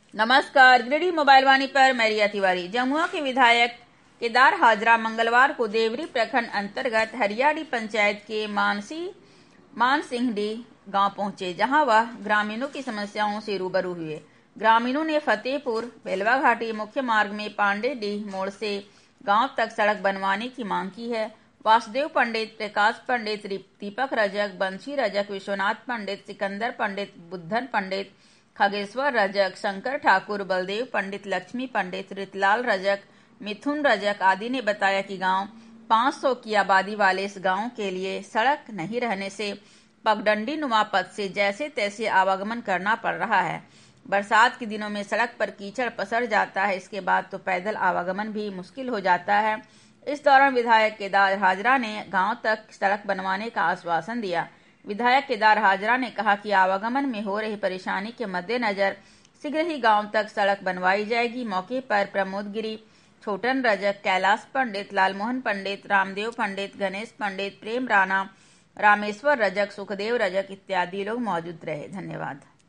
नमस्कार, गिरिडीह मोबाइल वाणी पर मैं रिया तिवारी। जमुआ के विधायक केदार हाजरा मंगलवार को देवरी प्रखंड अंतर्गत हरियाड़ी पंचायत के मानसिंहडी गांव पहुंचे, जहां वह ग्रामीणों की समस्याओं से रूबरू हुए। ग्रामीणों ने फतेहपुर बेलवा घाटी मुख्य मार्ग में पांडेडीह मोड़ से गांव तक सड़क बनवाने की मांग की है। वासुदेव पंडित, प्रकाश पंडित, दीपक रजक, बंशी रजक, विश्वनाथ पंडित, सिकंदर पंडित, बुद्धन पंडित, खगेश्वर रजक, शंकर ठाकुर, बलदेव पंडित, लक्ष्मी पंडित, रितलाल रजक, मिथुन रजक आदि ने बताया कि गांव 500 की आबादी वाले इस गांव के लिए सड़क नहीं रहने से पगडंडी नुमा पथ से जैसे तैसे आवागमन करना पड़ रहा है। बरसात के दिनों में सड़क पर कीचड़ पसर जाता है, इसके बाद तो पैदल आवागमन भी मुश्किल हो जाता है। इस दौरान विधायक केदार हाजरा ने गांव तक सड़क बनवाने का आश्वासन दिया। विधायक केदार हाजरा ने कहा कि आवागमन में हो रही परेशानी के मद्देनजर शीघ्र ही गांव तक सड़क बनवाई जाएगी। मौके पर प्रमोद गिरी, छोटन रजक, कैलाश पंडित, लालमोहन पंडित, रामदेव पंडित, गणेश पंडित, प्रेम राणा, रामेश्वर रजक, सुखदेव रजक इत्यादि लोग मौजूद रहे। धन्यवाद।